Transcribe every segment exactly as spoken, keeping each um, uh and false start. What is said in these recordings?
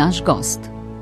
naš gost.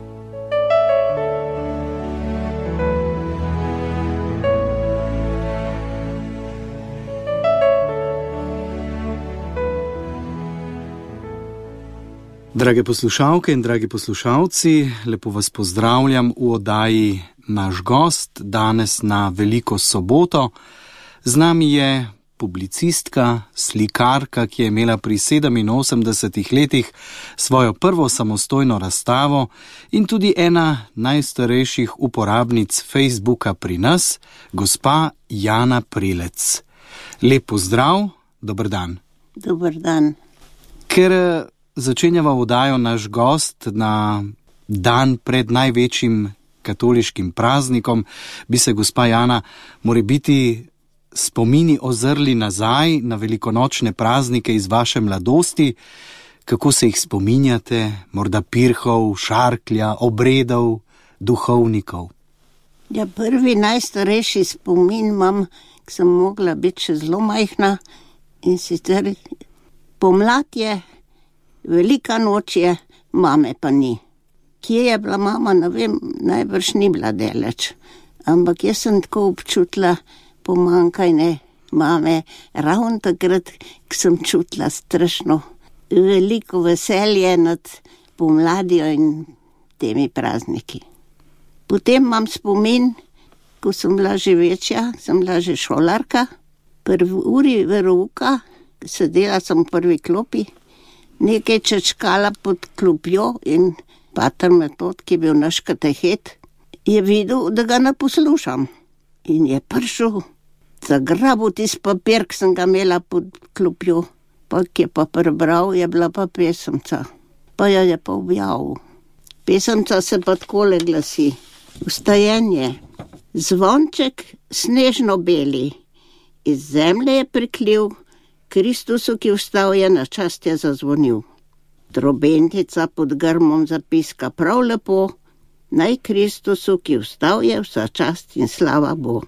Drage poslušalke in dragi poslušalci, lepo vas pozdravljam v oddaji Naš gost, danes na Veliko soboto. Z nami je publicistka, slikarka, ki je imela pri sedeminosemdesetih letih svojo prvo samostojno razstavo in tudi ena najstarejših uporabnic Facebooka pri nas, gospa Jana Prelec. Lep pozdrav, dober dan. Dober dan. Ker začenjava oddajo Naš gost na dan pred največjim katoliškim praznikom, bi se gospa Jana morebiti spomini ozrli nazaj na velikonočne praznike iz vaše mladosti. Kako se jih spominjate? Morda pirhov, šarklja, obredov, duhovnikov? Ja, prvi najstarejši spomin imam, ko sem mogla biti še zelo majhna, in sicer pomlad je, velika noč je, mame pa ni. Kje je bila mama, ne vem, najbrž ni bila daleč. Ampak jaz sem tako občutila pomanjkanje mame, ravno takrat, ko sem čutila strašno veliko veselje nad pomladjo in temi prazniki. Potem imam spomin, ko sem bila že večja, sem bila že šolarka, prvi uri verouka, sedela sem v prvi klopi, nekaj čečkala pod klopjo in pater Metod, ki je bil naš katehet, je videl, da ga ne poslušam. In je prišel, zagrabil tisti papir, ki sem ga imela pod klopjo, pa ki je pa prebral, je bila pa pesemca. Pa jo je pa objavil. Pesemca se pa takole glasi: Vstajenje, zvonček snežno beli, iz zemlje je priklil, Kristusu, ki vstal je, na čast je zazvonil. Trobentica pod grmom zapiska prav lepo, naj Kristusu, ki vstal je, vsa čast in slava bo.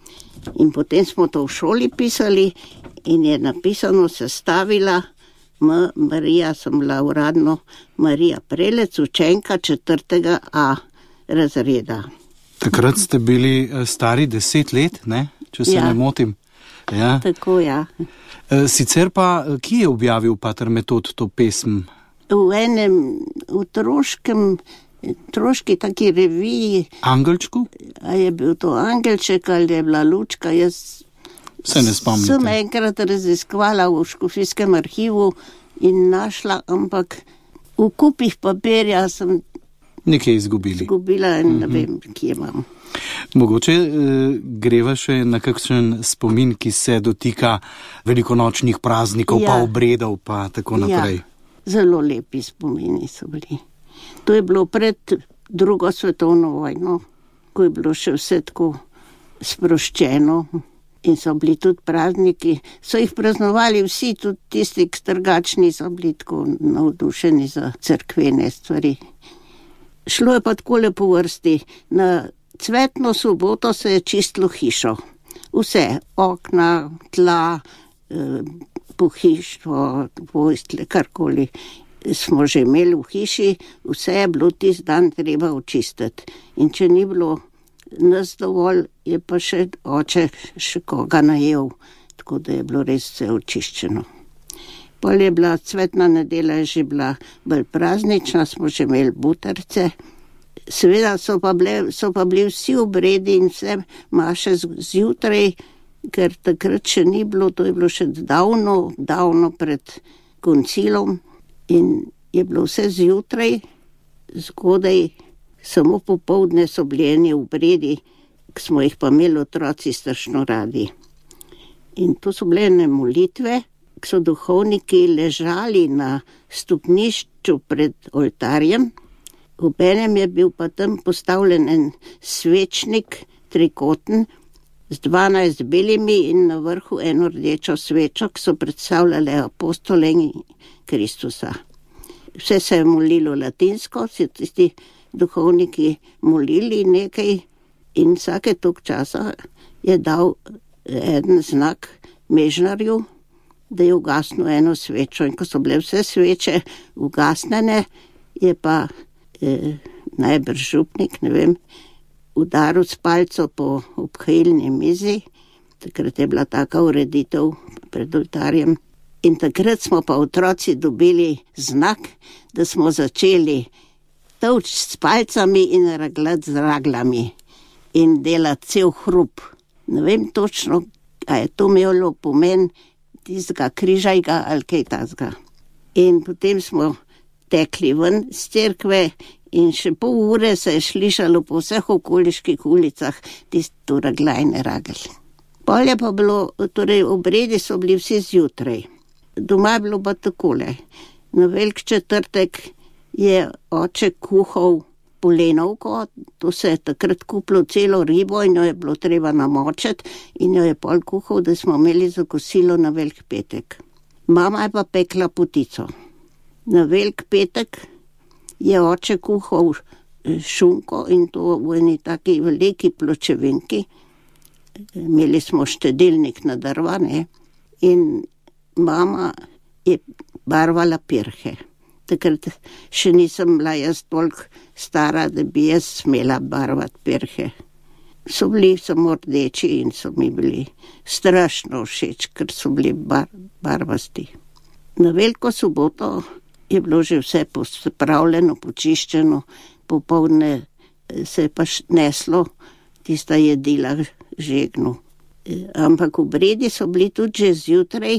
In potem smo to v šoli pisali in je napisano, sestavila M. Marija, sem bila uradno Marija Prelec, učenka četrtega A razreda. Takrat ste bili stari deset let, ne? Če se Ja. ne motim. Ja. Tako, ja. Sicer pa, ki je objavil pater Metod to pesem? V enem otroškem, otroški taki reviji, Angelčku? a je bil to Angelček ali je bila Lučka, jaz Se ne spomnite. sem enkrat raziskovala v škofijskem arhivu in našla, ampak v kupih papirja sem Nekaj izgubili. izgubila in ne vem, kje imam. Mogoče eh, greva še na kakšen spomin, ki se dotika velikonočnih praznikov, Ja. pa obredov, pa tako naprej. Ja, zelo lepi spomini so bili. To je bilo pred drugo svetovno vojno, ko je bilo še vse tako sproščeno in so bili tudi prazniki. So jih praznovali vsi, tudi tisti, ki strgačni so bili tako navdušeni za cerkvene stvari. Šlo je pa takole po vrsti. Na cvetno soboto se je čistilo hišo. Vse, okna, tla, eh, pohištvo, postelje, karkoli smo že imeli v hiši, vse je bilo tisti dan treba očistiti. In če ni bilo nas dovolj, je pa še oče še koga najel, tako da je bilo res vse očiščeno. Pol je bila cvetna nedelja, je že bila bolj praznična, smo že imeli butarce. Seveda so pa, bile, so pa bili vsi obredi in vse maše zjutraj, ker takrat še ni bilo, to je bilo še davno, davno pred koncilom in je bilo vse zjutraj, zgodaj, samo popoldne so bili eni obredi, ki smo jih pa imeli otroci strašno radi. In to so bile ene molitve, ki so duhovniki ležali na stopnišču pred oltarjem. Obenem je bil pa tam postavljen en svečnik, trikoten, z dvanajst belimi in na vrhu eno rdečo svečo, ki so predstavljale apostole in Kristusa. Vse se je molilo latinsko, so tisti duhovniki molili nekaj in vsake toliko časa je dal en znak mežnarju, da je ugasnil eno svečo. In ko so bile vse sveče ugasnjene, je pa eh, najbrž župnik, ne vem, udaril s palco po obhajilni mizi. Takrat je bila taka ureditev pred oltarjem. In takrat smo pa otroci dobili znak, da smo začeli tolč s palcami in raglati z raglami in delati cel hrup. Ne vem točno, a je to imelo pomen tistega križajga ali kaj tazga. In potem smo tekli ven z cerkve in še pol ure se je slišalo po vseh okoliških ulicah tisto raglajne ragel. Pol je pa bilo, torej obredi so bili vsi zjutraj. Doma je bilo pa takole. Na velik četrtek je oče kuhal polenovko, to se je takrat kupilo celo ribo in jo je bilo treba namočiti in jo je pol kuhal, da smo imeli za kosilo na velik petek. Mama je pa pekla potico. Na velik petek je oče kuhal šunko in to v eni taki veliki pločevinki. Imeli smo štedilnik na drva, ne, in mama je barvala pirhe. Takrat še nisem bila jaz toliko stara, da bi jaz smela barvati pirhe. So bili samo rdeči in so mi bili strašno všeč, ker so bili bar, barvasti. Na veliko soboto je bilo že vse pospravljeno, počiščeno, popoldne se je pa neslo tista jedila žegnu. Ampak obredi so bili tudi že zjutraj,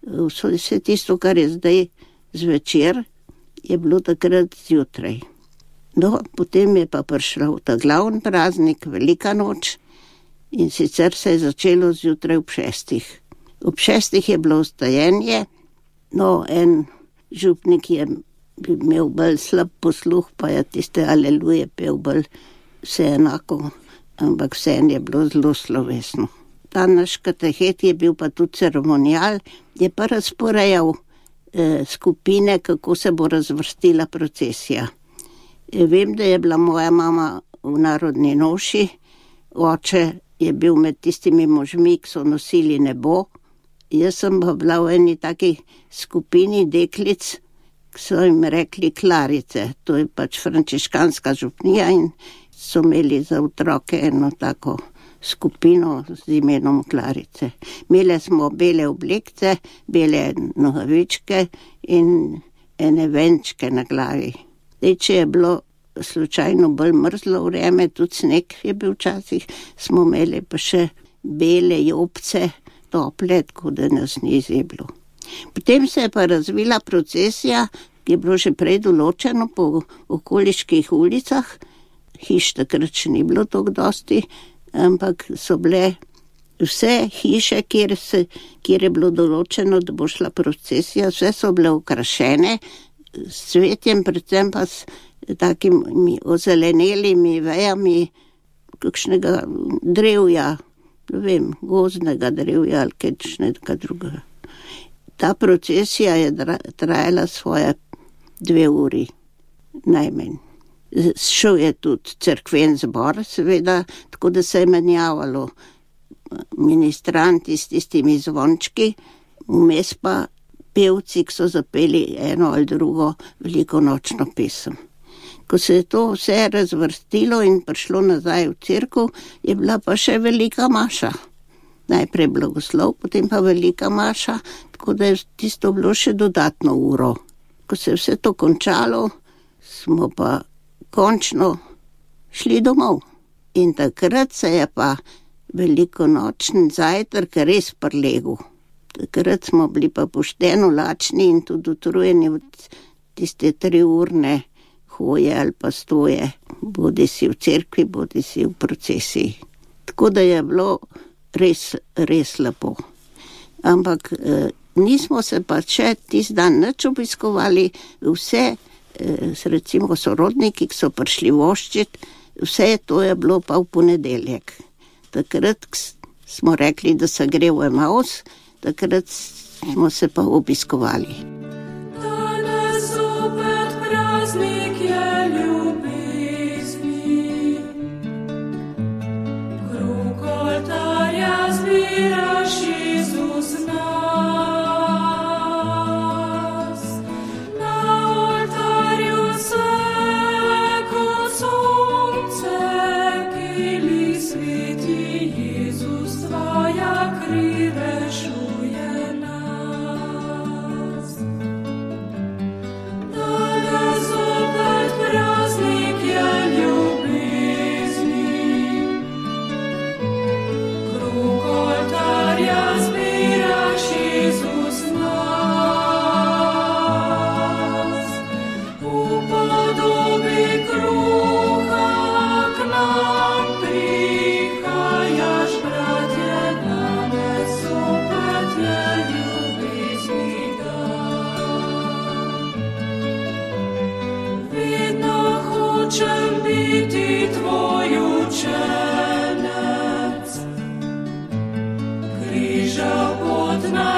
vse tisto, kar je zdaj zvečer, je bilo takrat zjutraj. No, potem je pa prišel ta glavni praznik, velika noč, in sicer se je začelo zjutraj ob šestih. Ob šestih je bilo vstajenje, no, en župnik je imel bolj slab posluh, pa je tiste aleluje pel bolj vse enako, ampak vse je bilo zelo slovesno. Ta naš katehet je bil pa tudi ceremonial, je pa razporejal eh, skupine, kako se bo razvrstila procesija. E, vem, da je bila moja mama v narodni noši, oče je bil med tistimi možmi, ki so nosili nebo. Jaz sem pa bila v eni taki skupini deklic, ki so jim rekli klarice. To je pač frančiškanska župnija in so imeli za otroke eno tako skupino z imenom klarice. Imeli smo bele oblekce, bele nogavičke in ene venčke na glavi. Dej, če je bilo slučajno bolj mrzlo vreme, tudi sneg je bil včasih, smo imeli pa še bele jopce, tople, tako da nas ni zeblo. Potem se je pa razvila procesija, ki je bilo že prej določeno po okoliških ulicah. Hiš takrat še ni bilo toliko dosti, ampak so bile vse hiše, kjer, se, kjer je bilo določeno, da bo šla procesija, vse so bile okrašene s cvetjem, predvsem pa s takimi ozelenelimi vejami kakšnega drevja, ne vem, gozdnega drevja ali kakšnega drugega. Ta procesija je trajala svoje dve uri, najmanj. Šel je tudi cerkven zbor, seveda, tako da se je menjavalo ministranti s tistimi zvončki, vmes pa pevci, ki so zapeli eno ali drugo velikonočno pesem. Ko se je to vse razvrstilo in prišlo nazaj v cerkev, je bila pa še velika maša. Najprej blagoslov, potem pa velika maša, tako da je tisto bilo še dodatno uro. Ko se je vse to končalo, smo pa končno šli domov. In takrat se je pa velikonočni zajtrk res prlegel. Takrat smo bili pa pošteno lačni in tudi utrujeni od tiste triurne hoje ali pa stoje, bodi si v cerkvi, bodi si v procesiji. Tako da je bilo res, res lepo. Ampak eh, nismo se pa še tisti dan nič obiskovali, vse eh, recimo sorodniki, ki so prišli voščit, vse to je bilo pa v ponedeljek. Takrat smo rekli, da se gre v Emaus, takrat smo se pa obiskovali. Na oltarju se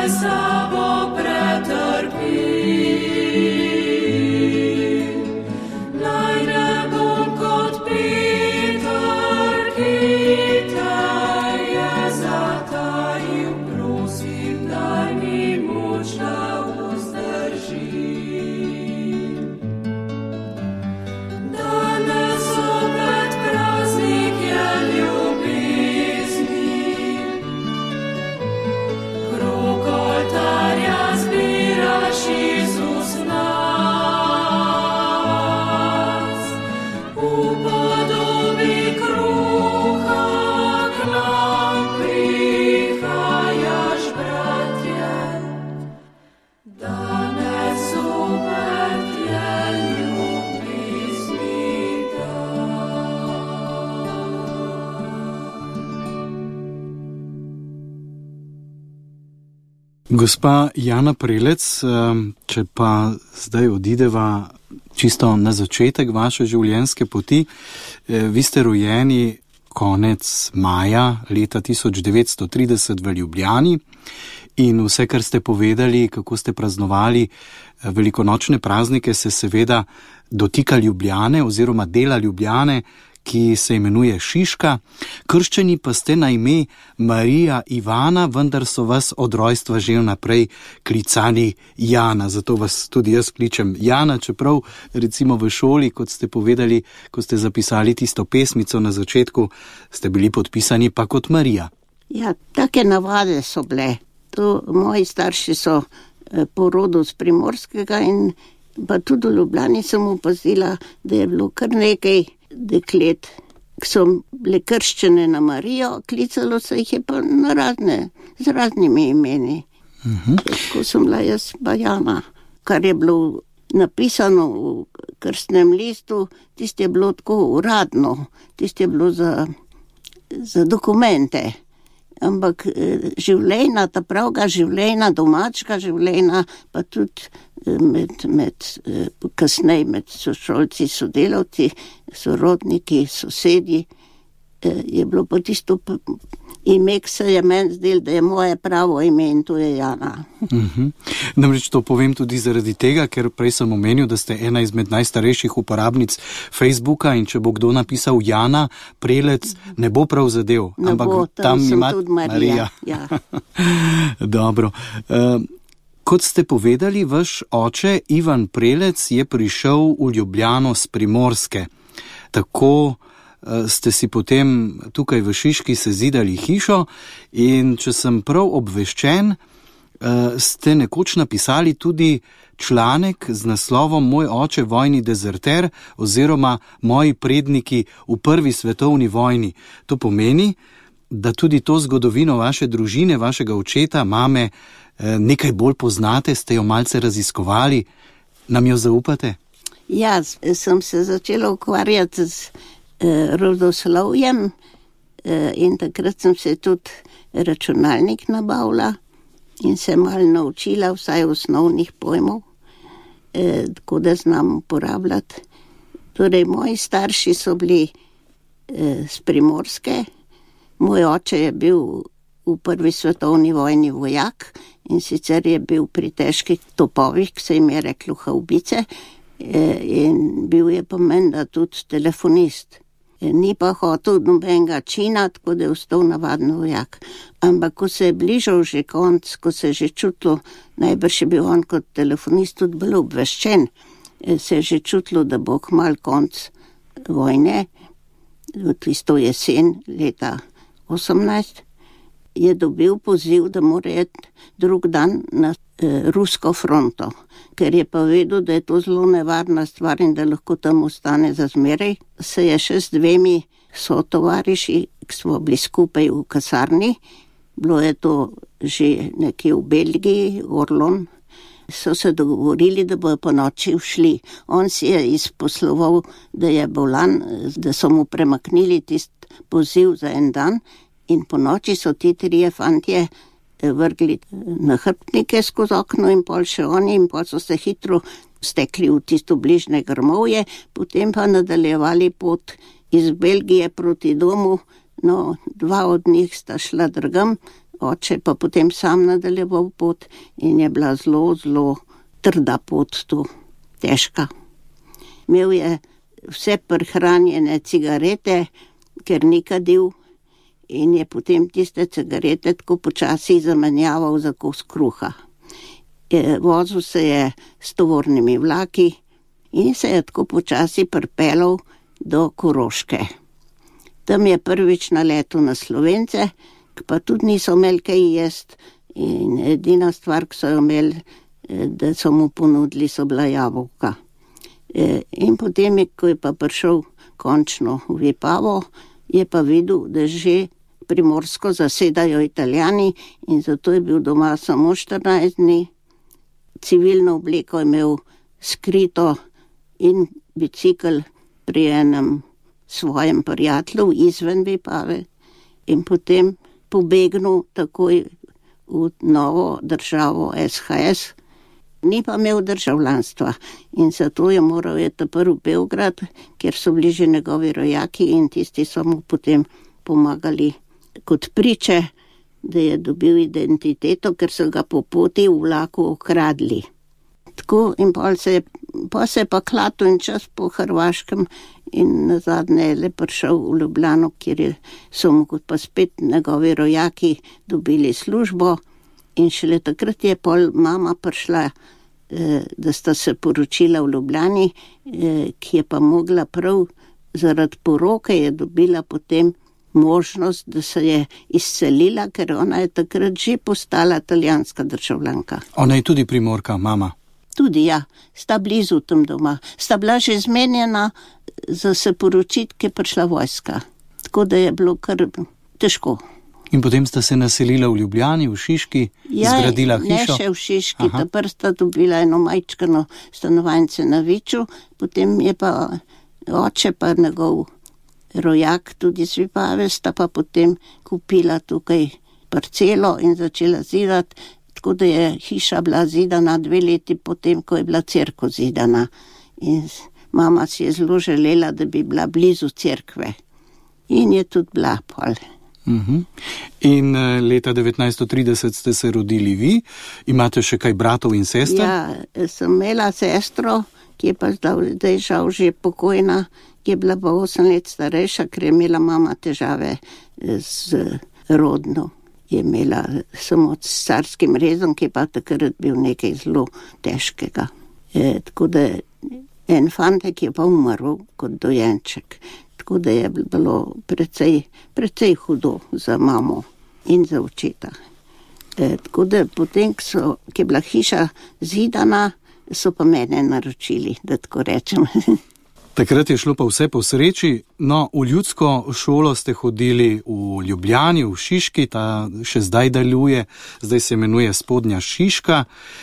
Gospa Jana Prelec, če pa zdaj odideva čisto na začetek vaše življenjske poti, vi ste rojeni konec maja leta tisoč devetsto trideset v Ljubljani in vse, kar ste povedali, kako ste praznovali velikonočne praznike, se seveda dotika Ljubljane oziroma dela Ljubljane, ki se imenuje Šiška. Krščeni pa ste na ime Marija Ivana, vendar so vas od rojstva že vnaprej klicali Jana, zato vas tudi jaz kličem Jana, čeprav recimo v šoli, kot ste povedali, ko ste zapisali tisto pesmico na začetku, ste bili podpisani pa kot Marija. Ja, take navade so bile. To moji starši so po rodu z Primorskega in pa tudi v Ljubljani sem opazila, da je bilo kar nekaj deklet, ki so bile krščene na Marijo, klicalo se jih je pa na razne, z raznimi imeni. Uh-huh. Ko sem bila jaz pa Jana, kar je bilo napisano v krstnem listu, tisto je bilo tako uradno, tisto je bilo za, za dokumente. Ampak življenja, ta pravga življenja, domačka življenja, pa tudi med, med, kasnej med sošolci, sodelavci, sorodniki, sosedi, je bilo pa tisto ime, ki se je meni zdel, da je moje pravo ime in to je Jana. Uh-huh. Namreč to povem tudi zaradi tega, ker prej sem omenil, da ste ena izmed najstarejših uporabnic Facebooka in če bo kdo napisal Jana Prelec, ne bo prav zadev. Ne ampak bo, tam, tam sem ima tudi Marija. Ja. Dobro. Uh, kot ste povedali, vaš oče Ivan Prelec je prišel v Ljubljano z Primorske. Tako ste si potem tukaj v Šiški sezidali hišo in če sem prav obveščen, ste nekoč napisali tudi članek z naslovom Moj oče vojni dezerter oziroma Moji predniki v prvi svetovni vojni. To pomeni, da tudi to zgodovino vaše družine, vašega očeta, mame, nekaj bolj poznate, ste jo malce raziskovali. Nam jo zaupate? Ja, sem se začela ukvarjati z rodoslovjem in takrat sem se tudi računalnik nabavila in se malo naučila vsaj osnovnih pojmov, tako da znam uporabljati. Torej, moji starši so bili z Primorske, moj oče je bil v prvi svetovni vojni vojak in sicer je bil pri težkih topovih, ki se jim je reklo havbice, in bil je pa menda tudi telefonist. Ni pa hotel nobenega čina, tako da je ostal navadno vojak. Ampak ko se je bližal že konc, ko se je že čutilo, najbrž je bil on kot telefonist tudi bolj obveščen, se je že čutilo, da bo kmalu konc vojne, v tisto jesen leta osemnajst, je dobil poziv, da mora iti drug dan na eh, rusko fronto, ker je pa vedel, da je to zelo nevarna stvar in da lahko tam ostane za zmeraj. Se je še s dvemi sotovariši, ki smo bili skupaj v kasarni, bilo je to že nekje v Belgiji, Orlon, so se dogovorili, da bojo po noči všli. On si je izposloval, da je bolan, da so mu premaknili tist poziv za en dan, in po noči so ti trije fantje vrgli nahrbtnike skozi okno in pol še oni in pol so se hitro stekli v tisto bližnje grmovje, potem pa nadaljevali pot iz Belgije proti domu. No, dva od njih sta šla drugam, oče pa potem sam nadaljeval pot in je bila zelo, zelo trda pot tu, težka. Imel je vse prihranjene cigarete, ker ni kadil, in je potem tiste cigarete tako počasi zamenjaval za kos kruha. Je, vozil se je s tovornimi vlaki in se je tako počasi pripeljal do Koroške. Tam je prvič naletel na Slovence, ki pa tudi niso imeli kaj jesti, in edina stvar, ki so jo imeli, da so mu ponudili, so bila jabolka. In potem, ko je pa prišel končno v Vipavo, je pa videl, da že Primorsko zasedajo Italijani, in zato je bil doma samo štirinajst dni. Civilno obleko je imel skrito in bicikl pri enem svojem prijatelju izven Vipave in potem pobegnil takoj v novo državo S H S. Ni pa imel državljanstva in zato je moral je prvi v Beograd, kjer so bili že njegovi rojaki, in tisti so mu potem pomagali kot priče, da je dobil identiteto, ker so ga po poti v vlaku okradli. Tako in pol se je, pa se je pa klatil in čas po Hrvaškem in nazadnje je le prišel v Ljubljano, kjer je, so mu kot pa spet njegovi rojaki dobili službo, in šele takrat je pol mama prišla, eh, da sta se poročila v Ljubljani, eh, ki je pa mogla prav zaradi poroke je dobila potem možnost, da se je izselila, ker ona je takrat že postala italijanska državljanka. Ona je tudi Primorka, mama? Tudi, ja. Sta blizu tam doma. Sta bila že zmenjena za se poročiti, ki je prišla vojska. Tako da je bilo kar težko. In potem sta se naselila v Ljubljani, v Šiški, ja, zgradila hišo? Ne še v Šiški, ta prsta dobila eno majčkano stanovanjce na Viču, potem je pa oče pa njegov rojak tudi z Vipave, sta pa potem kupila tukaj parcelo in začela zidati, tako da je hiša bila zidana dve leti potem, ko je bila cerkev zidana. In mama si je zelo želela, da bi bila blizu cerkve. In je tudi bila pol. Uh-huh. In uh, leta devetnajststo trideset ste se rodili vi, imate še kaj bratov in sester? Ja, sem imela sestro, ki je pa zdaj žal že pokojna, ki je bila pa osem let starejša, ker je imela mama težave z rodno. Je imela samo s carskim rezom, ki je pa takrat bil nekaj zelo težkega. E, tako da en fantek je pa umrl kot dojenček. Tako da je bilo precej, precej hudo za mamo in za očeta. E, tako da potem, ki, so, ki je bila hiša zidana, so pa mene naročili, da tako rečem. Takrat je šlo pa vse po sreči. No, v ljudsko šolo ste hodili v Ljubljani, v Šiški, ta še zdaj deluje, zdaj se imenuje Spodnja Šiška.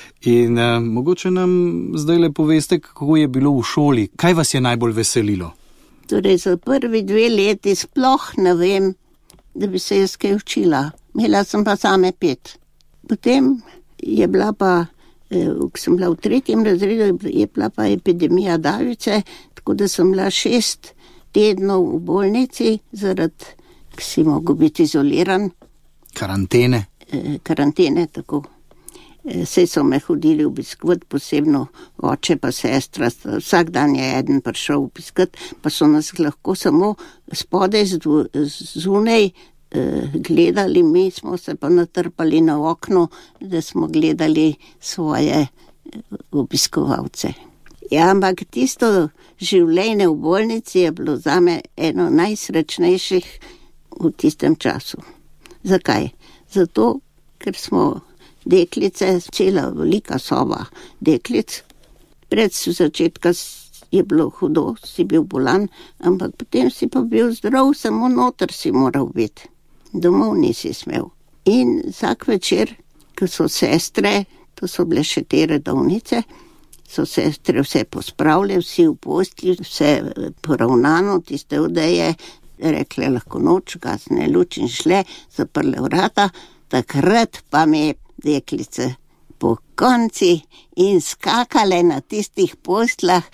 In eh, mogoče nam zdaj le poveste, kako je bilo v šoli, kaj vas je najbolj veselilo? Torej, za prvi dve leti sploh ne vem, da bi se jaz kaj učila. Imela sem pa same pet. Potem je bila pa, eh, ko sem bila v tretjem razredu, je bila pa epidemija davice, tako da sem bila šest tednov v bolnici, zaradi, ki si mogel biti izoliran. Karantene. E, karantene, tako. E, sej so me hodili obiskovati, posebno oče pa sestra. Vsak dan je eden prišel obiskati, pa so nas lahko samo spodaj zunaj e, gledali, mi smo se pa natrpali na okno, da smo gledali svoje obiskovalce. Ja, ampak tisto življenje v bolnici je bilo zame eno najsrečnejših v tistem času. Zakaj? Zato, ker smo deklice, cela velika soba deklic. Pred začetka je bilo hudo, si bil bolan, ampak potem si pa bil zdrav, samo noter si moral biti. Domov nisi smel. In vsak večer, ko so sestre, to so bile še te redovnice, so sestre vse pospravile, vsi v postelji, vse poravnano, tiste odeje, rekle lahko noč, gasne luč in šle, zaprle vrata, takrat pa me deklice po konci in skakale na tistih posteljah,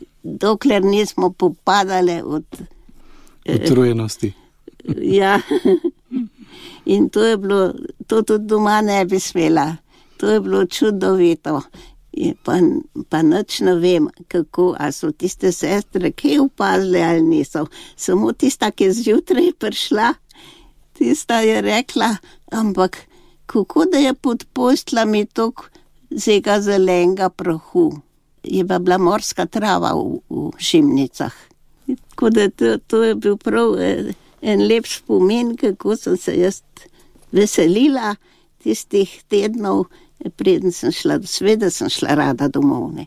dokler nismo popadale od utrujenosti. Ja. In to je bilo to tudi doma ne bi smela. To je bilo čudovito. Pa, pa nič ne vem, kako, a so tiste sestre kaj opazile ali niso. Samo tista, ki je zjutraj prišla, tista je rekla, ampak kako da je pod postlami toliko zega zelenega prahu. Je pa bila morska trava v, v Šimnicah. Tako da to, to je bil prav en lep spomin, kako sem se jaz veselila tistih tednov, preden sem šla do sveta, sem šla rada domov. Ne.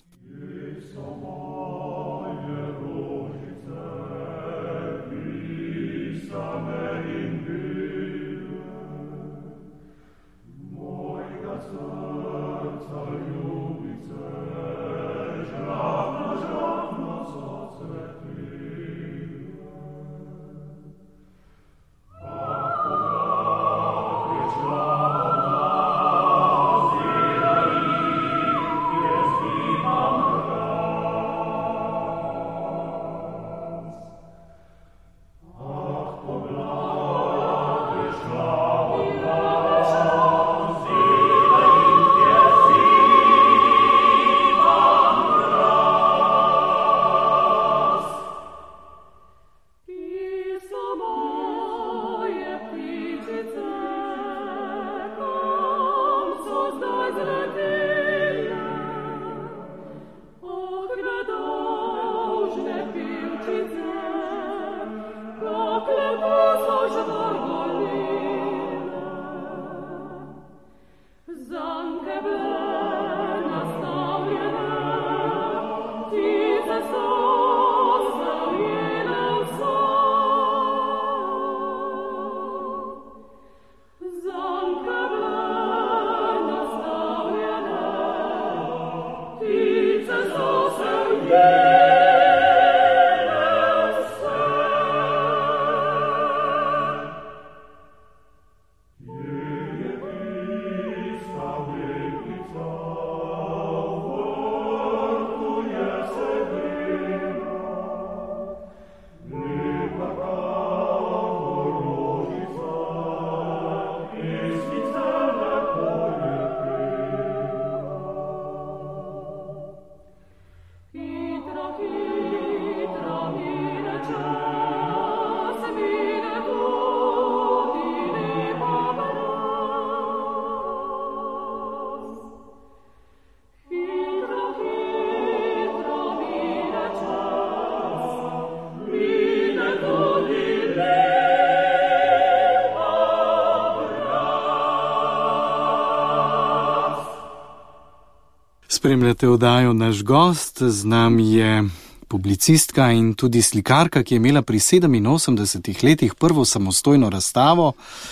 Spremljate oddajo Naš gost, z nami je publicistka in tudi slikarka, ki je imela pri sedeminosemdesetih letih prvo samostojno razstavo,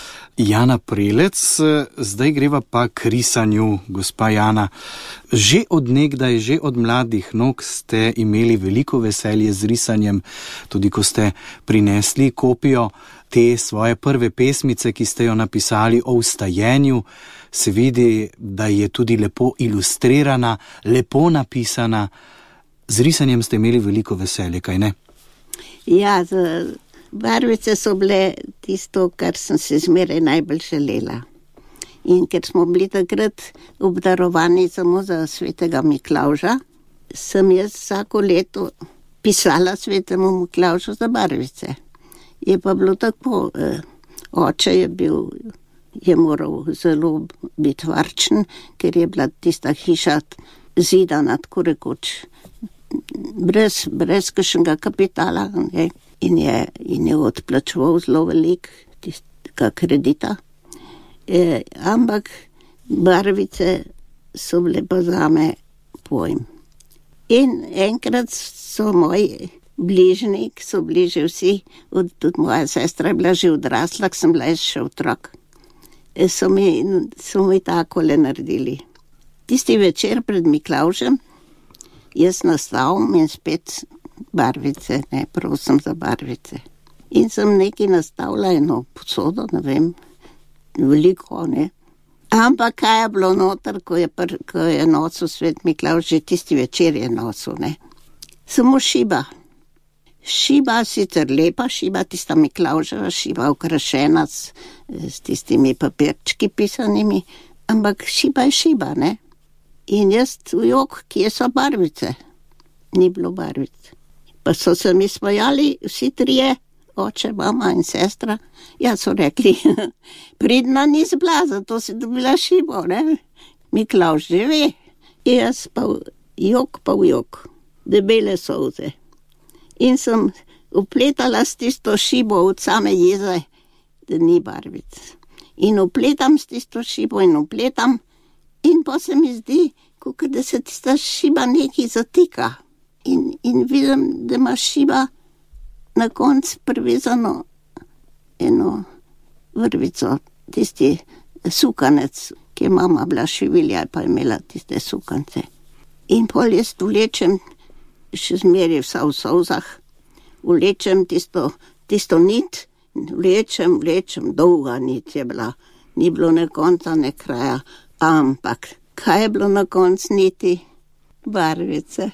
Jana Prelec. Zdaj greva pa k risanju, gospa Jana. Že od nekdaj, že od mladih nog ste imeli veliko veselje z risanjem, tudi ko ste prinesli kopijo te svoje prve pesmice, ki ste jo napisali o vstajenju. Se vidi, da je tudi lepo ilustrirana, lepo napisana. Z risanjem ste imeli veliko veselje, kaj ne? Ja, barvice so bile tisto, kar sem se zmeraj najbolj želela. In ker smo bili takrat obdarovani samo za svetega Miklavža, sem jaz vsako leto pisala svetemu Miklavžu za barvice. Je pa bilo tako, oče je bil... je moral zelo biti varčen, ker je bila tista hiša zidana tako rekoč brez, brez kakšnega kapitala, ne? In je, in je odplačeval zelo velik tistega kredita. E, ampak barvice so bile pa zame pojem. In enkrat so moji bližnji, so bili že vsi, od, tudi moja sestra je bila že odrasla, k sem bila še otrok. So mi, so mi takole naredili. Tisti večer pred Miklavžem jaz nastavim in spet barvice, ne, prosim za barvice. In sem nekaj nastavila, eno posodo, ne vem, veliko, ne. Ampak kaj je bilo noter, ko je, pr, ko je nosil svet Miklavž, že tisti večer je nosil, ne. Samo šiba. šiba, sicer lepa šiba, tista Miklavževa šiba, okrašena s, s tistimi papirčki pisanimi, ampak šiba je šiba, ne? In jaz v jok, kje so barvice? Ni bilo barvic. Pa so se mi smajali vsi trije, oče, mama in sestra. Ja, so rekli, pridna nisi bila, zato si dobila šibo, ne? Miklavž že ve. Jaz pa v jok, pa v jok. Debele solze. In sem upletala s tisto šibo od same jeze, da ni barvic. In upletam s tisto šibo in upletam in pa se mi zdi, kot da se tista šiba nekaj zatika. In, in vidim, da ima šiba na koncu privezano eno vrvico, tisti sukanec, ki je mama bila šivilja, pa je imela tiste sukance. In pol jaz vlečem, še zmeri vsa v solzah, vlečem tisto, tisto nit, vlečem, vlečem, dolga nit je bila, ni bilo ne konca, ne kraja, ampak kaj je bilo na koncu niti? Barvice.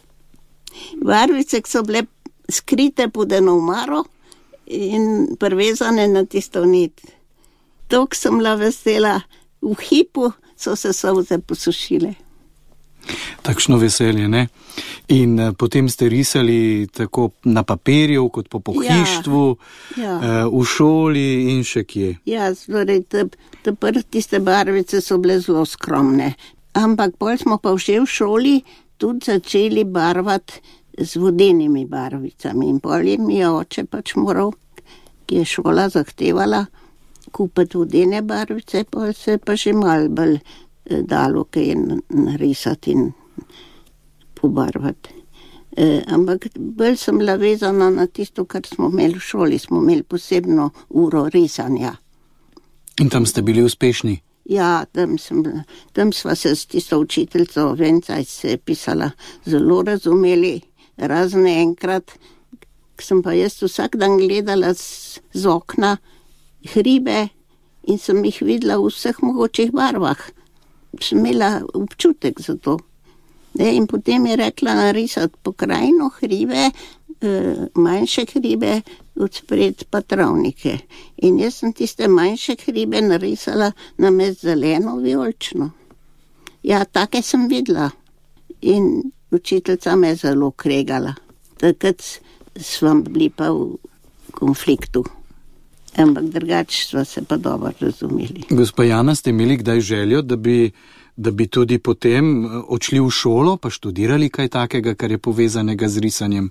Barvice, ki so bile skrite pod eno omaro in privezane na tisto nit. Tok sem bila vesela, v hipu so se solze posušile. Takšno veselje, ne? In uh, potem ste risali tako na papirju, kot po pohištvu, ja, ja. Uh, v šoli in še kje. Ja, torej, te, te prve tiste barvice so bile zelo skromne. Ampak pol smo pa še v šoli tudi začeli barvati z vodenimi barvicami. In pol je mi oče pač moral, ki je šola zahtevala, kupiti vodene barvice, pol se pa že malo bolj dalo kaj narisati in pobarvati. E, ampak bolj sem bila vezana na tisto, kar smo imeli v šoli. Smo imeli posebno uro risanja. In tam ste bili uspešni? Ja, tam, sem, tam sva se s tisto učiteljico Vencaj se pisala zelo razumeli. Razne enkrat, k sem pa jaz vsak dan gledala z, z okna hribe in sem jih videla v vseh mogočih barvah. Sem imela občutek za to. Ne, in potem je rekla narisati pokrajino hribe, eh, manjše hribe, odspred pa travnike. In jaz sem tiste manjše hribe narisala namesto zeleno vijolično. Ja, take sem videla. In učiteljica me je zelo kregala. Takrat sva bili pa v konfliktu. Ampak drugače sva se pa dobro razumeli. Gospa Jana, ste imeli kdaj željo, da bi, da bi tudi potem odšli v šolo pa študirali kaj takega, kar je povezanega z risanjem?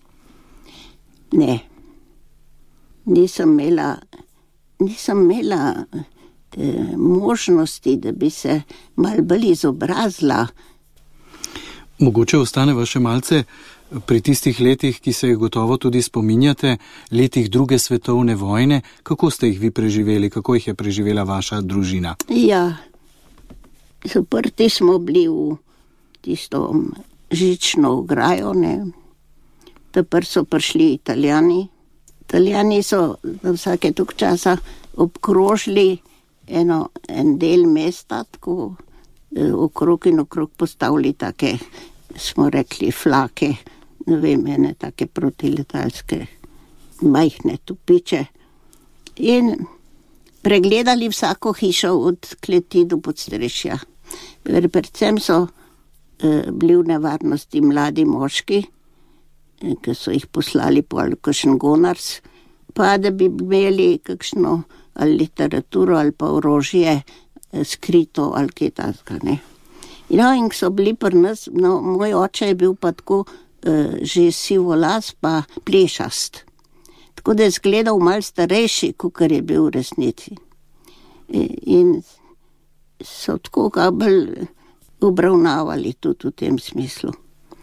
Ne. Nisem imela, nisem imela eh, možnosti, da bi se malo bolj izobrazila. Mogoče ostaneva še malce pri tistih letih, ki se jih gotovo tudi spominjate, letih druge svetovne vojne. Kako ste jih vi preživeli? Kako jih je preživela vaša družina? Ja, zaprti smo bili v tisto žično ograjo, ne. Tepr so prišli Italijani. Italijani so na vsake tok časa obkrožili eno, en del mesta, tako eh, okrog in okrog postavili take, smo rekli, flake, ne vem, ene take protiletalske majhne tupiče. In pregledali vsako hišo od kleti do podstrešja. Predvsem so eh, bili v nevarnosti mladi moški, eh, ki so jih poslali po kakšen gonars, pa da bi imeli kakšno ali literaturo ali pa orožje eh, skrito ali kaj takega, ne. No, in so bili pri nas, no, moj oče je bil pa tako uh, že sivo las pa plešast. Tako da je izgledal malo starejši, kakor je bil v resnici. E, in so tako ga bolj obravnavali tudi v tem smislu.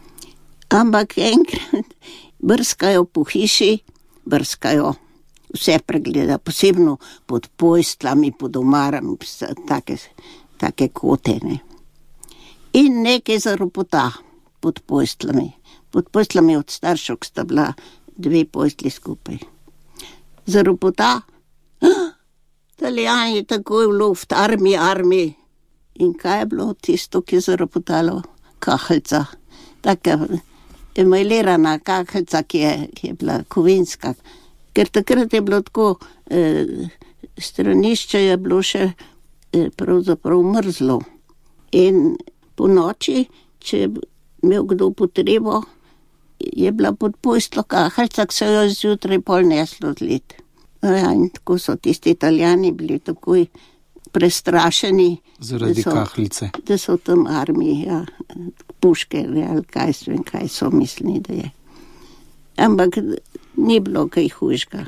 Ampak enkrat brskajo po hiši, brskajo, vse pregleda, posebno pod postelami, pod omarami, take, take kote, ne. In nekaj zaropota pod postelami. Pod postelami od staršev, ki sta bila dve postelji skupaj. Zaropota, ah, Italijani takoj v luft, armi, armi. In kaj je bilo tisto, ki je zaropotalo? Kahljica. Taka emajlirana kakica, ki je, ki je bila kovinska. Ker takrat je bilo tako, eh, stranišče je bilo še eh, pravzaprav mrzlo. In po noči, če je imel kdo potrebo, je bila pod pojstlo kahalca, ki so jo zjutraj pol neslo zlet. Ja, in tako so tisti Italijani bili takoj prestrašeni. Zaradi da so, kahlice. Da so tam armiji, ja, puške ali kaj so in kaj so mislili, da je. Ampak ni bilo kaj hujšega.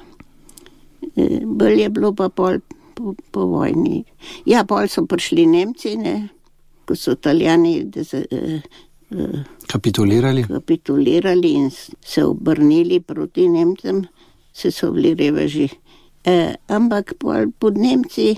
Bolj je bilo pa pol po, po vojni. Ja, pol so prišli Nemci, ne, ko so Italijani da se, eh, eh, kapitulirali. kapitulirali in se obrnili proti Nemcem, se so bili reveži. Eh, ampak pol pod Nemci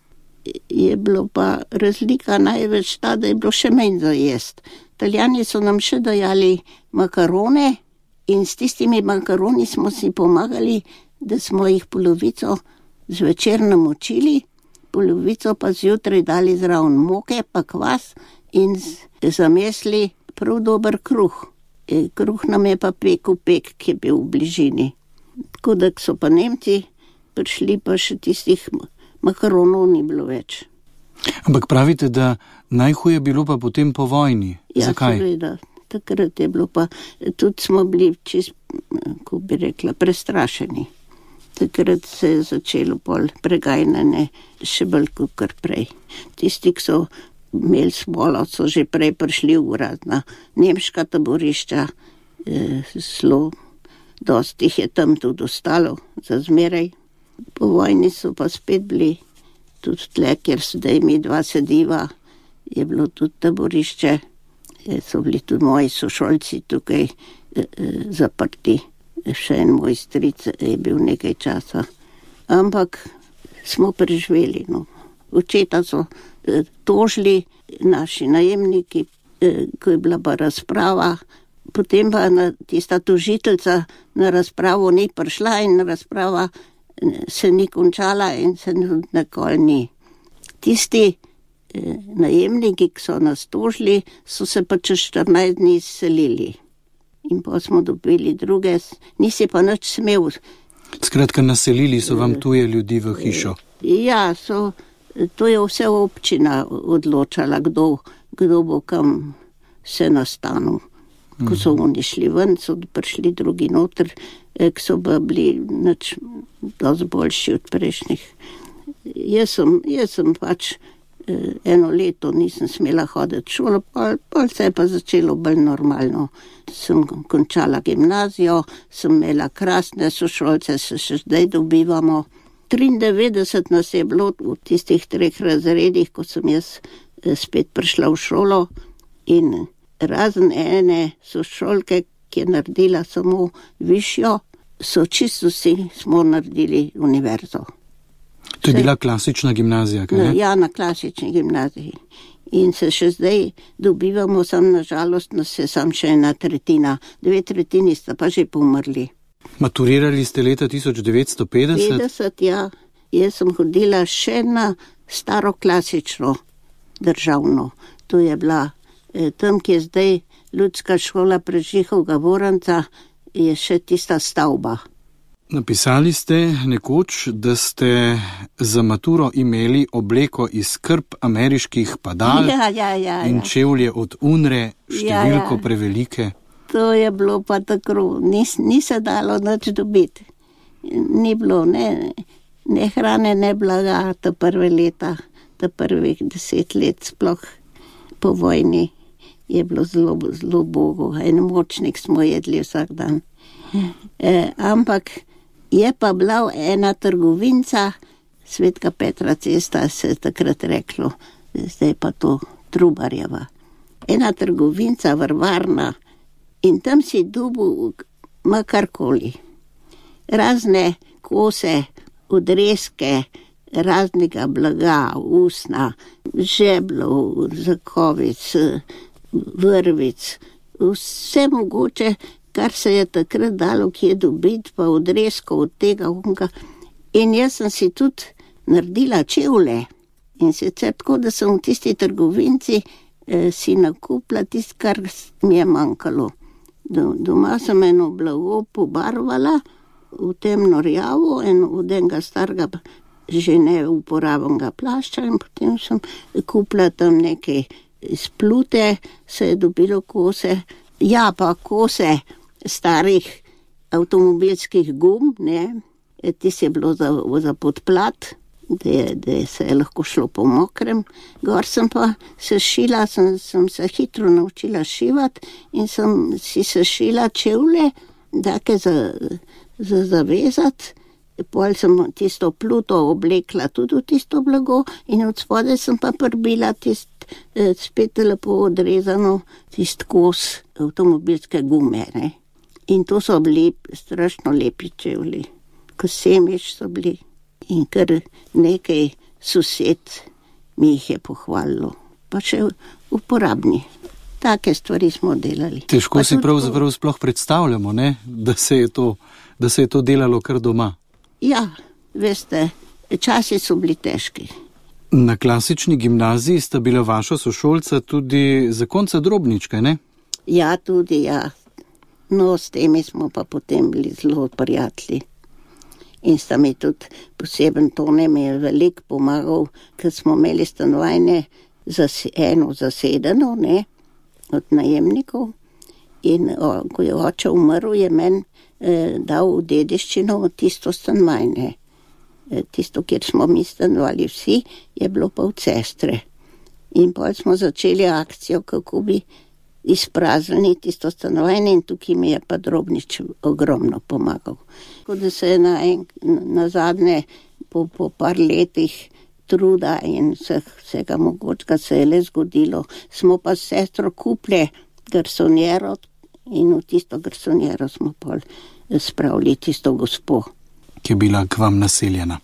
je bilo pa razlika največ ta, da je bilo še manj za jest. Italijani so nam še dajali makarone in s tistimi makaroni smo si pomagali, da smo jih polovico zvečer namočili, polovico pa zjutraj dali zraven moke, pa kvas in zamesli prav dober kruh. E, kruh nam je pa pekel pek, ki je bil v bližini. Tako da so pa Nemci prišli, pa še tistih makaronov ni bilo več. Ampak pravite, da najhuje bilo pa potem po vojni. Ja, Zakaj? seveda. Takrat je bilo pa, tudi smo bili čist, ko bi rekla, prestrašeni. Takrat se je začelo pol pregajnanje še bolj kot prej. Tisti, ki so imeli smolo, so že prej prišli v razna nemška taborišča, eh, zelo dosti jih je tam tudi ostalo za zmeraj. Po vojni so pa spet bili tudi tle, kjer sedaj mi dva sediva, je bilo tudi taborišče, eh, so bili tudi moji sošolci tukaj eh, eh, zaprti. Še en moj stric je bil nekaj časa. Ampak smo preživeli. No. Očeta so eh, tožili naši najemniki, eh, ko je bila pa razprava. Potem pa na, tista tožiteljica na razpravo ni prišla in razprava se ni končala in se nikoli ni. Tisti eh, najemniki, ki so nas tožili, so se pa čez štirinajst dni izselili. In pa smo dobili druge, nisi pa nič smel. Skratka, naselili so vam tuje ljudi v hišo. Ja, so, to je vse občina odločala, kdo, kdo bo kam se nastanil. Ko so oni šli ven, so prišli drugi noter, ki so pa bili nič dosti boljši od prejšnjih. Jaz sem, jaz sem pač eno leto nisem smela hoditi v šolo, pol, pol se je pa začelo bolj normalno. Sem končala gimnazijo, sem imela krasne sošolce, se še zdaj dobivamo. triindevetdeset nas je bilo v tistih treh razredih, ko sem jaz spet prišla v šolo in razen ene sošolke, ki je naredila samo višjo, so čisto vsi smo naredili univerzo. To je bila klasična gimnazija, kaj ne? Ja, na klasični gimnaziji. In se še zdaj dobivamo, sam nažalost nas je sam še ena tretjina. Dve tretjini sta pa že pomrli. Maturirali ste leta tisoč devetsto petdeset? petdeset, ja. Jaz sem hodila še na staro klasično državno. To je bila eh, tam, ki je zdaj ljudska šola Prežihovega Voranca, je še tista stavba. Napisali ste nekoč, da ste za maturo imeli obleko iz krp ameriških padal ja, ja, ja, in ja. čevlje od unre, številko ja, ja. prevelike. To je bilo pa tako, ni, ni se dalo nič dobiti. Ni bilo ne, ne hrane, ne blaga, ta prve leta, ta prvih deset let sploh po vojni je bilo zelo, zelo bogo. En močnik smo jedli vsak dan. E, ampak je pa bila ena trgovinca, Svetka Petra cesta, se je takrat reklo, zdaj pa to Trubarjeva. Ena trgovinca, vrvarna, in tam si dobil ma karkoli. Razne kose, odrezke, raznega blaga, usna, žeblov, zakovic, vrvic, vse mogoče, kar se je takrat dalo kje dobiti, pa odrezkov od tega unga. In jaz sem si tudi naredila čevlje. In sicer tako, da sem v tisti trgovinci eh, si nakupila tisto, kar mi je manjkalo. Doma sem eno blago pobarvala v temno rjavo in od enega starega že ne uporabnega plašča in potem sem kupila tam neke splute, se je dobilo kose, ja pa kose starih avtomobilskih gum, ne, tis je bilo za, za podplat, da, da se je lahko šlo po mokrem. Gor sem pa se šila, sem, sem se hitro naučila šivati in sem si se šila čevlje, take za, za zavezati. Pol sem tisto pluto oblekla tudi v tisto blago in od spodaj sem pa prbila tist spet lepo odrezano tist kos avtomobilske gume, ne. In to so bili strašno lepi čevlji, ko semiš so bili. In kar nekaj sosed mi jih je pohvalilo, pa še uporabni. Take stvari smo delali. Težko si pravzaprav sploh predstavljamo, ne? Da se je to, da se je to delalo kar doma. Ja, veste, časi so bili težki. Na klasični gimnaziji sta bila vaša sošolca tudi zakonca Drobnička, ne? Ja, tudi ja. No, s temi smo pa potem bili zelo prijatelji. In sta mi tudi poseben Tone mi je veliko pomagal, ker smo imeli stanovanje zas, eno zasedeno, ne, od najemnikov. In o, ko je oče umrl, je meni eh, dal v dediščino tisto stanovanje. Eh, tisto, kjer smo mi stanovali vsi, je bilo pa v Cestre. In potem smo začeli akcijo, kako bi izpraznili tisto stanovanje in tukaj mi je pa Drobnič ogromno pomagal. Tako da se je na, en, na zadnje po, po par letih truda in vseh, vsega mogočega se je le zgodilo. Smo pa s sestro kupili garsonjero in v tisto garsonjero smo pol spravili tisto gospo, ki je bila k vam naseljena.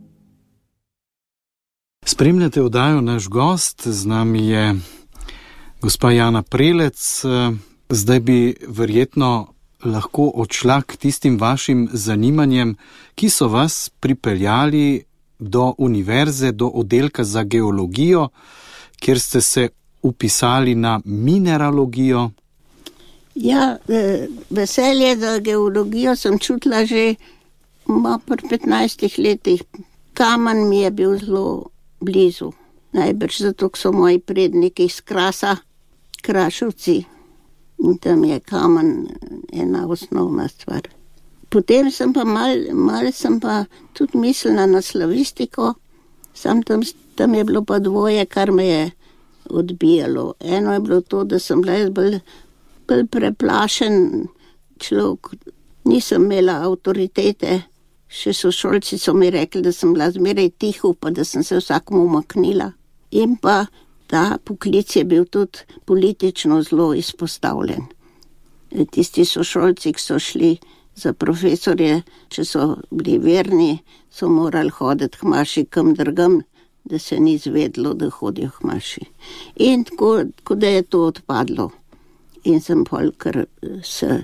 Spremljate oddajo Naš gost, z nami je Gospa Jana Prelec, zdaj bi verjetno lahko odšla k tistim vašim zanimanjem, ki so vas pripeljali do univerze, do oddelka za geologijo, kjer ste se upisali na mineralogijo. Ja, veselje za geologijo sem čutila že pri petnajstih letih. Kamen mi je bil zelo blizu. Najbrž zato, ko so moji predniki iz Krasa, Krašovci. In tam je kamen ena osnovna stvar. Potem sem pa mal, mal sem pa tudi mislila na slavistiko, sam tam, tam je bilo pa dvoje, kar me je odbijalo. Eno je bilo to, da sem bila jaz bolj, bolj preplašen človek, nisem imela avtoritete, še sošolci so mi rekli, da sem bila zmeraj tiho, pa da sem se vsakomu umaknila. In pa ta poklic je bil tudi politično zelo izpostavljen. Tisti sošolci, ki so šli za profesorje, če so bili verni, so morali hoditi k maši kam drugam, da se ni izvedlo, da hodijo k maši. In tako, tako da je to odpadlo. In sem pol kar se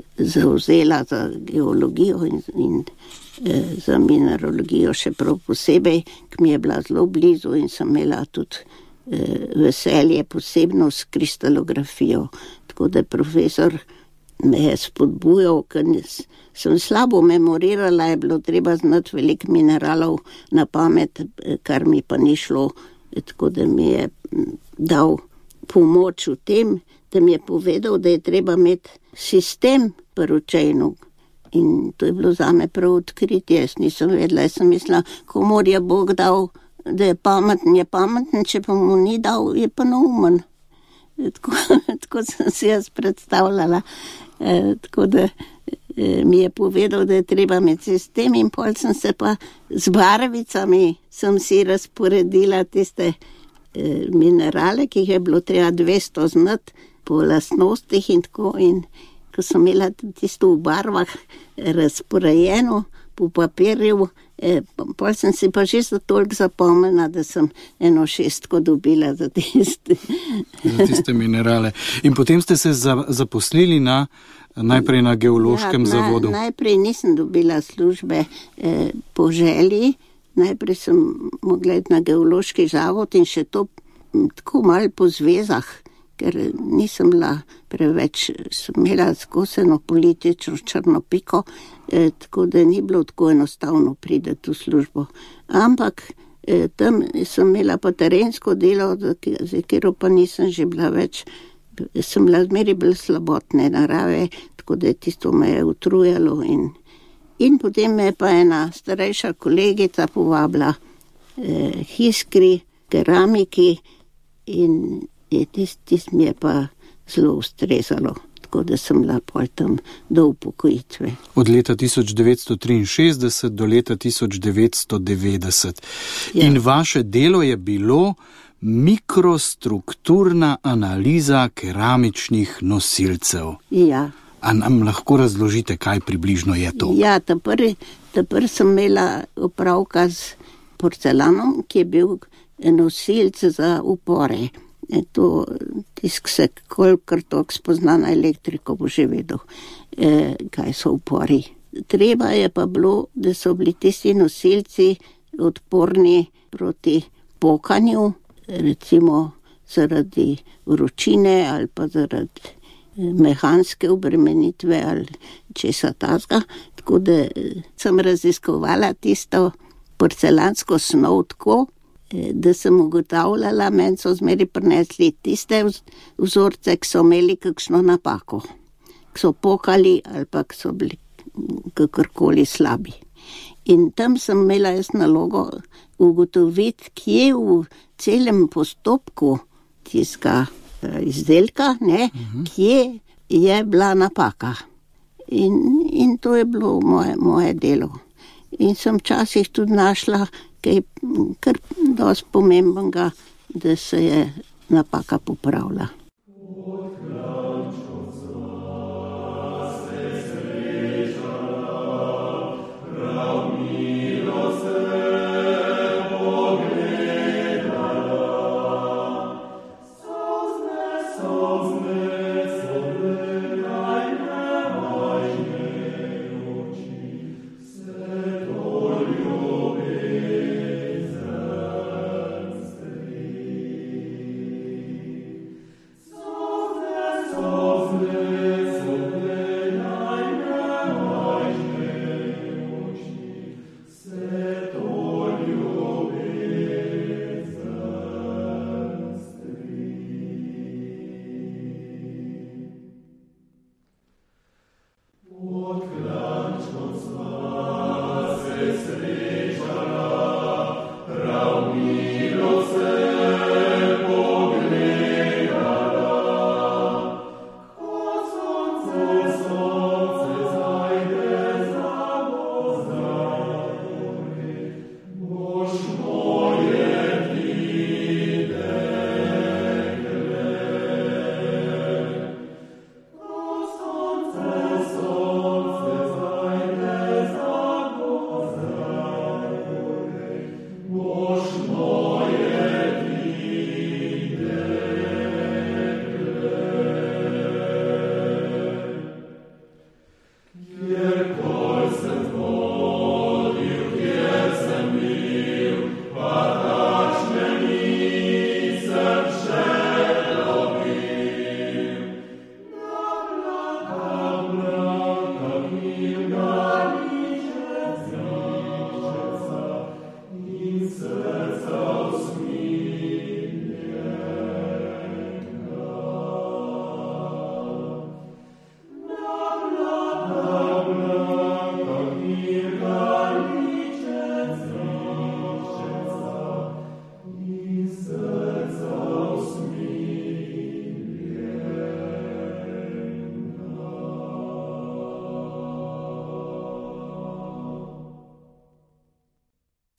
zauzela za geologijo in, in eh, za mineralogijo še prav posebej, ki mi je bila zelo blizu in sem imela tudi eh, veselje posebno s kristalografijo. Tako da profesor me je spodbujal, ker sem slabo memorirala, je bilo treba znati veliko mineralov na pamet, kar mi pa ni šlo. Tako da mi je dal pomoč v tem, da mi je povedal, da je treba imeti sistem pri učenju. In to je bilo zame prav odkritje. Jaz nisem vedela, jaz sem mislila, komor je Bog dal, da je pameten, je pameten, če pa mu ni dal, je pa neumen. Tako, tako sem si jaz predstavljala. E, tako da e, mi je povedal, da je treba imeti sistem in pol sem se pa z barvicami sem si razporedila tiste e, minerale, ki jih je bilo treba dvesto znati po lastnostih in tako. In ko sem imela tisto v barvah razporejeno po papirju, e, pol sem si pa že za toliko zapomnila, da sem eno šestko dobila za tiste. Za tiste minerale. In potem ste se za, zaposlili na, najprej na geološkem ja, zavodu. Na, najprej nisem dobila službe e, po želji, najprej sem mogla iti na geološki zavod in še to tako malo po zvezah, ker nisem bila preveč, sem imela skoseno politično črno piko, eh, tako da ni bilo tako enostavno priti v službo. Ampak eh, tam sem imela pa terensko delo, za katero pa nisem že bila več, sem bila zmeri bolj slabotne narave, tako da tisto me je utrujalo. In, in potem me je pa ena starejša kolegica povabila eh, hiskri, keramiki in Tist, tist mi je pa zelo ustrezalo, tako da sem bila pol tam do upokojitve. Od leta tisoč devetsto triinšestdeset do leta tisoč devetsto devetdeset. Ja. In vaše delo je bilo mikrostrukturna analiza keramičnih nosilcev. Ja. A nam lahko razložite, kaj približno je to? Ja, ta prvi, ta prvi sem imela opravka z porcelanom, ki je bil nosilc za upore. To, tisk se kolikor toliko spozna na elektriko, bo že vedel, e, kaj so upori. Treba je pa bilo, da so bili tisti nosilci odporni proti pokanju, recimo zaradi vročine ali pa zaradi mehanske obremenitve ali česa tazga. Tako da sem raziskovala tisto porcelansko snov tako, da sem ugotavljala, meni so zmeri prinesli tiste vzorce, ki so imeli kakšno napako, ki so pokali ali pa ki so bili kakorkoli slabi. In tam sem imela jaz nalogo ugotoviti, kje v celem postopku tistega izdelka, ne, uh-huh. kje je bila napaka. In, in to je bilo moje, moje delo. In sem včasih tudi našla kaj kar dosti pomembnega, da se je napaka popravila.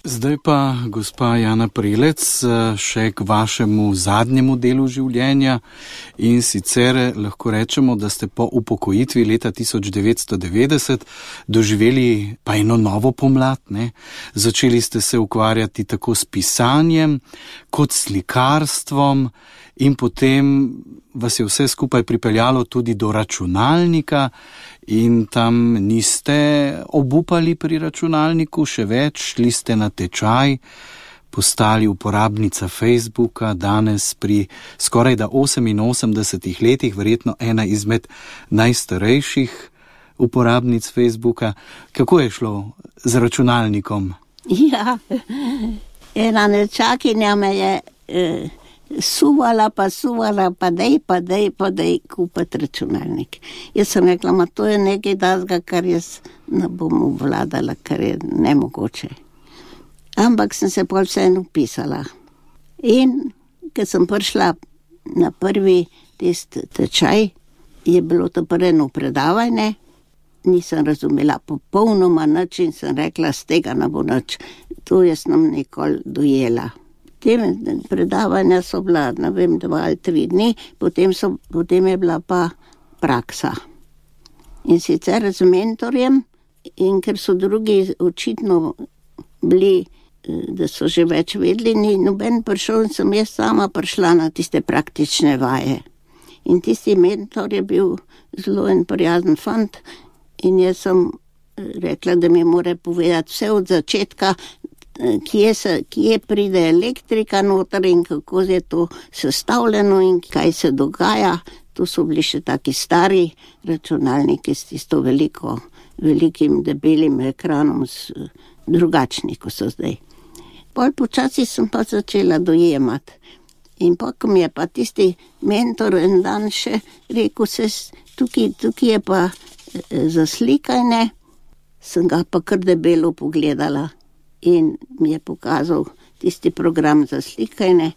Zdaj pa, gospa Jana Prelec, še k vašemu zadnjemu delu življenja in sicer lahko rečemo, da ste po upokojitvi leta tisoč devetsto devetdeset doživeli pa eno novo pomlad, ne? Začeli ste se ukvarjati tako s pisanjem kot slikarstvom in potem vas je vse skupaj pripeljalo tudi do računalnika in tam niste obupali pri računalniku, še več, šli ste na tečaj, postali uporabnica Facebooka, danes pri skoraj da oseminosemdesetih letih, verjetno ena izmed najstarejših uporabnic Facebooka. Kako je šlo z računalnikom? Ja, ena nečakinja me je eh, suvala, pa suvala, pa dej, pa dej, pa dej kupiti računalnik. Jaz sem rekla, ma to je nekaj tazga, kar jaz ne bom obvladala, kar je nemogoče. Ampak sem se pol vseeno upisala. In ko sem prišla na prvi test tečaj, je bilo to prvo predavanje, nisem razumela popolnoma nič in sem rekla, z tega ne bo nič. To jaz nam nikoli dojela. Te predavanja so bila, ne vem, dva ali tri dni, potem, so, potem je bila pa praksa. In sicer z mentorjem, in ker so drugi očitno bili, da so že več vedeli, ni noben prišel in sem jaz sama prišla na tiste praktične vaje. In tisti mentor je bil zelo en prijazen fant in jaz sem rekla, da mi mora povedati vse od začetka, Kje, se, kje pride elektrika noter in kako je to sestavljeno in kaj se dogaja. To so bili še taki stari računalniki s tisto veliko, velikim debelim ekranom, drugačni, ko so zdaj. Pol počasi sem pa začela dojemati. In pa, ko mi je pa tisti mentor en dan še rekel, se tukaj, tukaj je pa za slikanje, sem ga pa kar debelo pogledala. In mi je pokazal tisti program za slikanje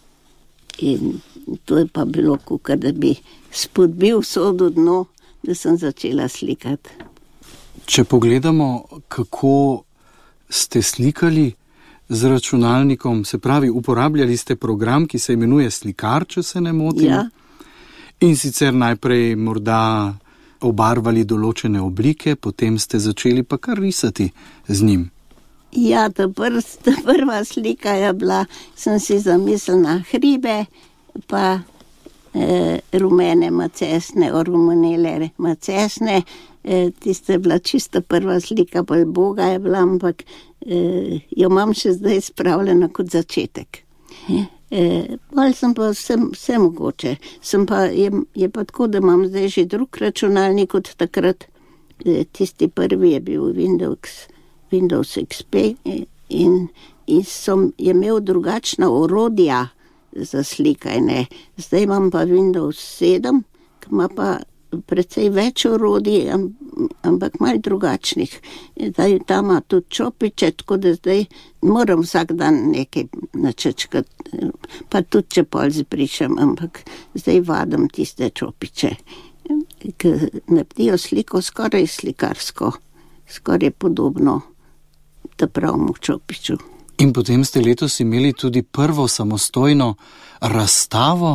in to je pa bilo, kot da bi spodbil vso do dno, da sem začela slikati. Če pogledamo, kako ste slikali z računalnikom, se pravi, uporabljali ste program, ki se imenuje Slikar, če se ne motim. Ja. In sicer najprej morda obarvali določene oblike, potem ste začeli pa kar risati z njim. Ja, ta, pr, ta prva slika je bila, sem si zamislila hribe, pa eh, rumene macesne, orumenele macesne, eh, tiste je bila čisto prva slika, pa Boga je bila, ampak eh, jo imam še zdaj spravljena kot začetek. Eh, bolj sem pa vse, vse mogoče, sem pa, je, je pa tako, da imam zdaj že drug računalnik od takrat, eh, tisti prvi je bil Windows, Windows X P in, in sem imel drugačna orodja za slikanje. Zdaj imam pa Windows sedem, ki ima pa precej več orodij, ampak malo drugačnih. Zdaj tam ima tudi čopiče, tako da zdaj moram vsak dan nekaj načečkati, pa tudi če pol zbrišem, ampak zdaj vadim tiste čopiče, ki naredijo sliko skoraj slikarsko, skoraj podobno ta pravmu čopiču. In potem ste letos imeli tudi prvo samostojno razstavo.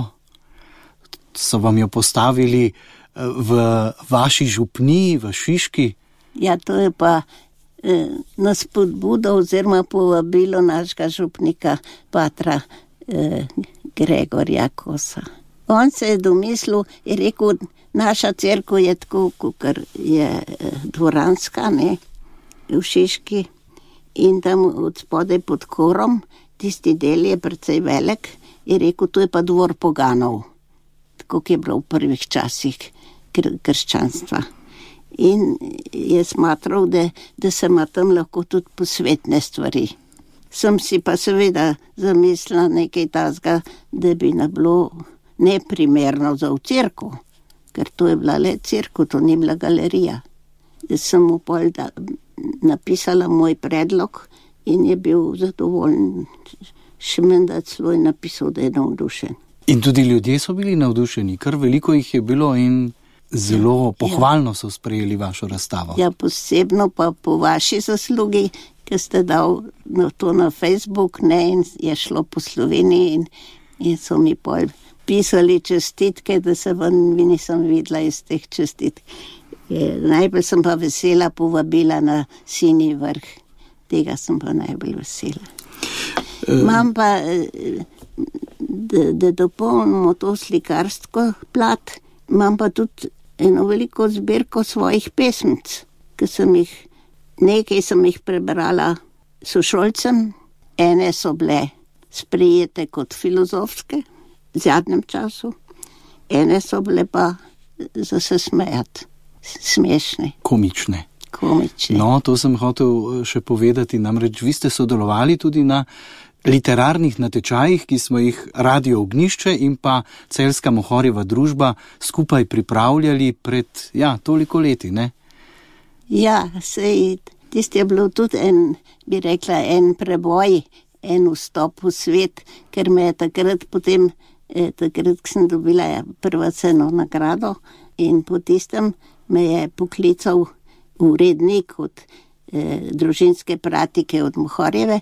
So vam jo postavili v vaši župniji, v Šiški? Ja, to je pa eh, nas spodbudo oziroma povabilo našega župnika patra eh, Gregorja Kosa. On se je domislil in rekel, naša cerkev je tako, kot je eh, dvoranska, ne, v Šiški. In tam od spodaj pod korom, tisti del je precej velik, je rekel, to je pa dvor poganov, tako je bilo v prvih časih kr- krščanstva. In je smatral, da, da se ima tam lahko tudi posvetne stvari. Sem si pa seveda zamislila nekaj tazga, da bi ne bilo neprimerno za v cerkev, ker to je bila le cerkev, to ni bila galerija. Jaz sem mu pol da, napisala moj predlog in je bil zadovoljen, še menda celo je napisal, da je navdušen. In tudi ljudje so bili navdušeni, kar veliko jih je bilo in zelo pohvalno so sprejeli vašo razstavo. Ja, posebno pa po vaši zaslugi, ki ste dal no, to na Facebook, ne, in je šlo po Sloveniji in, in so mi pol pisali čestitke, da se vam nisem videla iz teh čestitk. Najbolj sem pa vesela povabila na Sinji vrh. Tega sem pa najbolj vesela. Imam pa, da, da dopolnimo to slikarsko plat, imam pa tudi eno veliko zbirko svojih pesmic, ki sem jih, nekaj sem jih prebrala sošolcem, ene so bile sprejete kot filozofske v zadnjem času, ene so bile pa za se smejati, smešne. Komične. Komične. No, to sem hotel še povedati, namreč vi ste sodelovali tudi na literarnih natečajih, ki smo jih Radio Ognjišče in pa Celjska Mohorjeva družba skupaj pripravljali pred, ja, toliko leti, ne? Ja, sej, tisti je bilo tudi en, bi rekla, en preboj, en vstop v svet, ker me je takrat potem, eh, takrat sem dobila prvo ceno nagrado in po tistem me je poklical urednik od eh, družinske pratike od Mohorjeve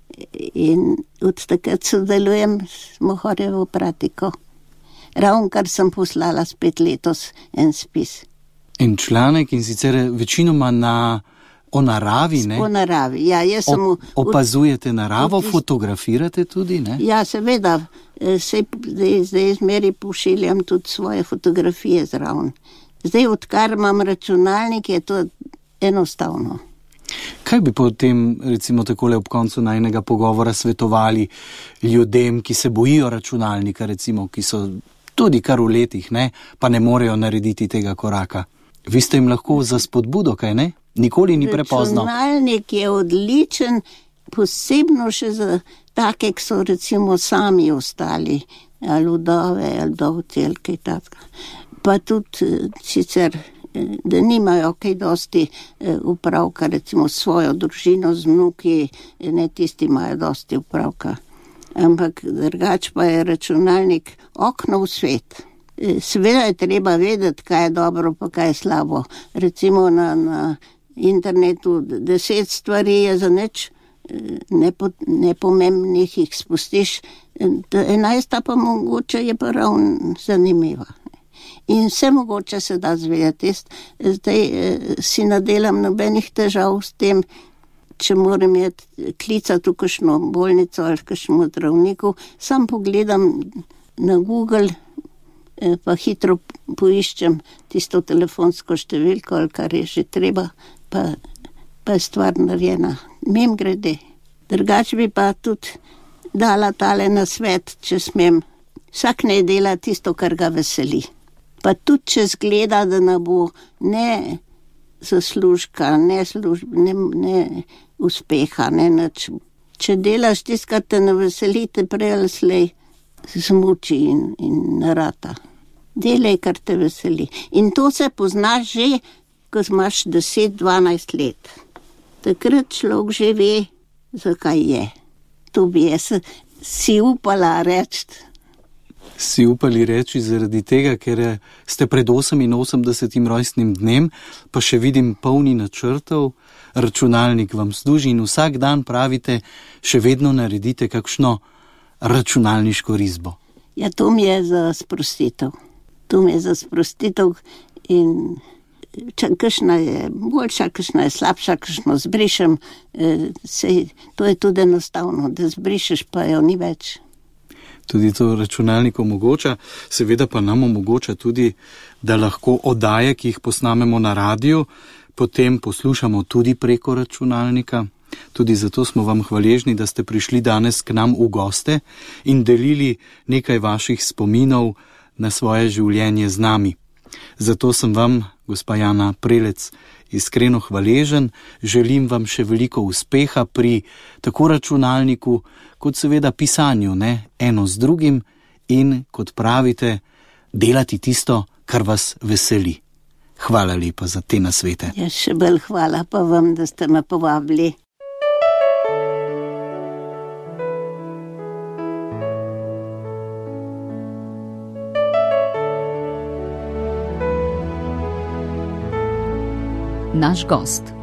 in od takrat sodelujem s Mohorjevo pratiko. Ravno kar sem poslala spet letos en spis. In članek in sicer večinoma na o naravi, ne? O naravi, ja. Jaz sem o, opazujete naravo, od... fotografirate tudi, ne? Ja, seveda. Sej, zdaj, zdaj zmeri pošiljam tudi svoje fotografije zraven. Zdaj, odkar imam računalnik, je to enostavno. Kaj bi potem, recimo takole ob koncu najnega pogovora svetovali ljudem, ki se bojijo računalnika, recimo, ki so tudi kar v letih, ne, pa ne morejo narediti tega koraka? Vi ste jim lahko za spodbudo, kaj ne? Nikoli ni prepozno. Računalnik je odličen, posebno še za take, ki so recimo sami ostali, ali vdove, ali dovci, ali kaj takega. Pa tudi sicer, da nimajo kaj dosti upravka, recimo svojo družino z vnuki, ne tisti imajo dosti upravka. Ampak drugač pa je računalnik okno v svet. Seveda je treba vedeti, kaj je dobro, pa kaj je slabo. Recimo na, na internetu deset stvari je za nič nepo, nepomembnih, jih spustiš, enajsta pa mogoče je pa ravno zanimiva. In vse mogoče se da zvedeti. Zdaj eh, si nadelam nobenih težav s tem, če moram jeti klicati v kakšno bolnico ali kakšnemu zdravniku, sam pogledam na Google, eh, pa hitro poiščem tisto telefonsko številko ali kar je že treba, pa, pa je stvar narejena. Mim grede. Drugače bi pa tudi dala tale na svet, če smem. Vsak naj dela tisto, kar ga veseli. Pa tudi, če zgleda, da ne bo ne zaslužka, ne, služ, ne, ne uspeha, ne nič. Če delaš tisto, kar te ne veseli, te prej ali slej zmuči in, in narata. Delaj, kar te veseli. In to se poznaš že, ko imaš deset dvanajst let. Takrat človek že ve, zakaj je. To bi jaz si upala reči. Si upali reči zaradi tega, ker ste pred oseminosemdesetim rojstnim dnem, pa še vidim polni načrtov, računalnik vam služi in vsak dan pravite, še vedno naredite kakšno računalniško risbo. Ja, to mi je za sprostitev. To mi je za sprostitev in če kakšna je boljša, kakšna je slabša, kakšno zbrišem, sej, to je tudi enostavno, da zbrišeš, pa jo ni več. Tudi to računalnik omogoča, seveda pa nam omogoča tudi, da lahko oddaje, ki jih posnamemo na radiju, potem poslušamo tudi preko računalnika. Tudi zato smo vam hvaležni, da ste prišli danes k nam v goste in delili nekaj vaših spominov na svoje življenje z nami. Zato sem vam, gospa Jana Prelec, iskreno hvaležen, želim vam še veliko uspeha pri tako računalniku, kot seveda pisanju, ne, eno z drugim in, kot pravite, delati tisto, kar vas veseli. Hvala lepa za te nasvete. Ja, še bolj hvala pa vam, da ste me povabili. Naš gost.